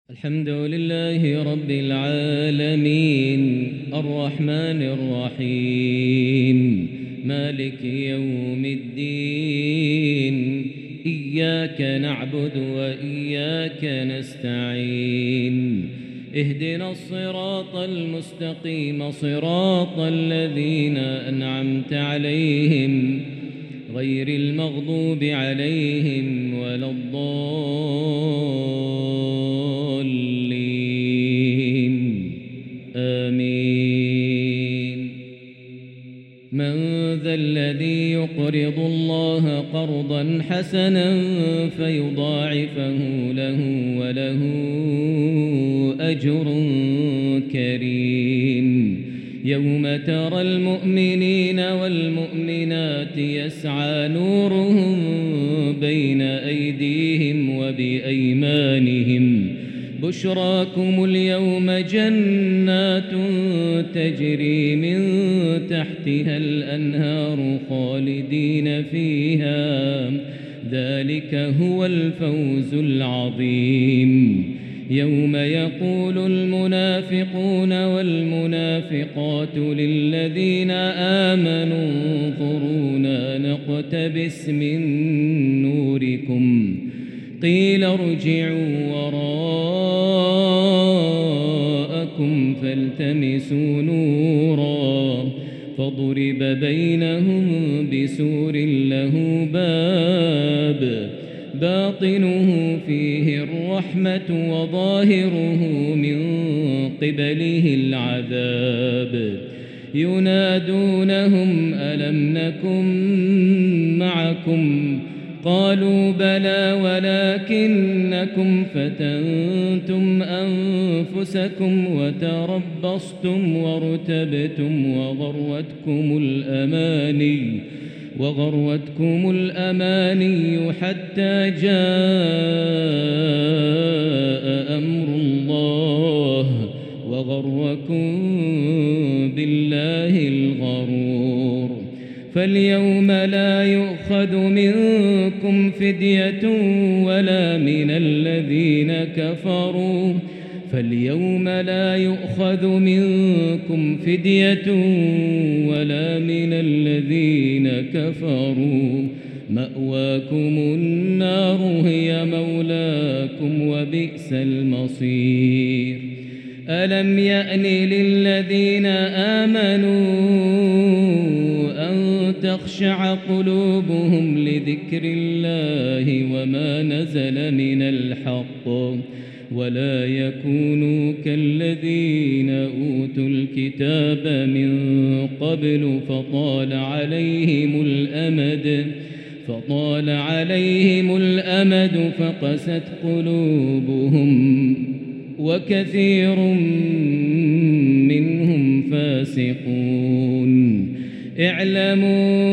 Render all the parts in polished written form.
الحمد لله رب العالمين الرحمن الرحيم مالك يوم الدين إياك نعبد وإياك نستعين اهدنا الصراط المستقيم صراط الذين أنعمت عليهم غير المغضوب عليهم ولا الضالين آمين. من ذا الذي يقرض الله قرضا حسنا فيضاعفه له وله أجر كريم؟ يوم ترى المؤمنين والمؤمنات يسعى نورهم بين أيديهم وبأيمانهم بشراكم اليوم جنات تجري من تحتها الأنهار خالدين فيها ذلك هو الفوز العظيم. يوم يقول المنافقون والمنافقات للذين آمنوا انظرونا نقتبس من نوركم قيل ارجعوا وراءكم فالتمسوا نورا فضرب بينهم بسور له باب باطنه فيه الرحمة وظاهره من قبله العذاب ينادونهم ألم نكن معكم قالوا بلى ولكنكم فتنتم أنفسكم وتربصتم وارتبتم وغروتكم الأماني حتى جاء أمر الله وغركم بالله الغرور. فاليوم لا يؤخذ منكم فدية ولا من الذين كفروا مأواكم النار هي مولاكم وبئس المصير. ألم يأن للذين آمنوا أن تخشع قلوبهم لذكر الله وما نزل من الحق ولا يكونوا كالذين أوتوا الكتاب من قبل فطال عليهم الأمد فقست قلوبهم وكثير منهم فاسقون. اعلموا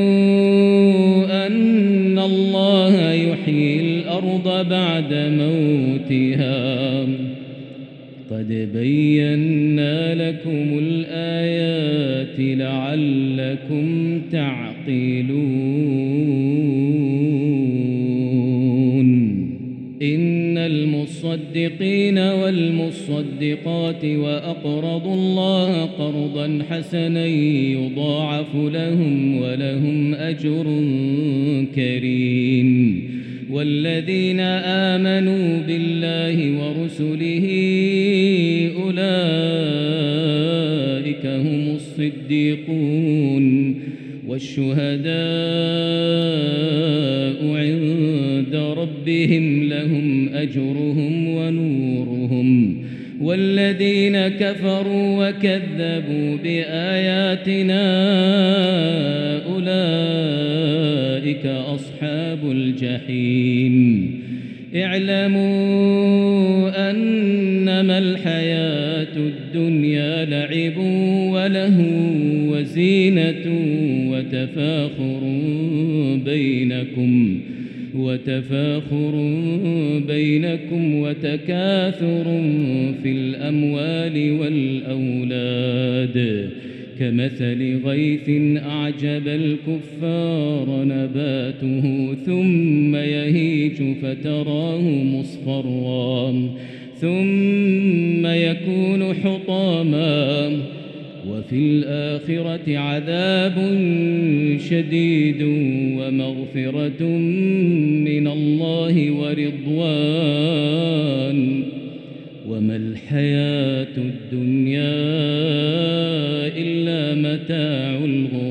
أن الله يحيي الأرض بعد موتها قد بينا لكم الآيات لعلكم تعقلون. إن المصدقين والمصدقات وأقرضوا الله قرضا حسنا يضاعف لهم ولهم أجر كريم. والذين آمنوا بالله ورسله أولئك هم الصديقون والشهداء عند ربهم لهم أجرهم ونورهم. والذين كفروا وكذبوا بآياتنا أولئك أصحاب الجحيم. اعلموا أنما الحياة الدنيا لعب وله وزينة وتفاخر بينكم وتكاثر في الأموال والأولاد كمثل غيث أعجب الكفار نباته ثم يهيج فتراه مصفرا ثم يكون حطاما وفي الآخرة عذاب شديد ومغفرة من الله ورضوان وما الحياة الدنيا إلا متاع الغرور.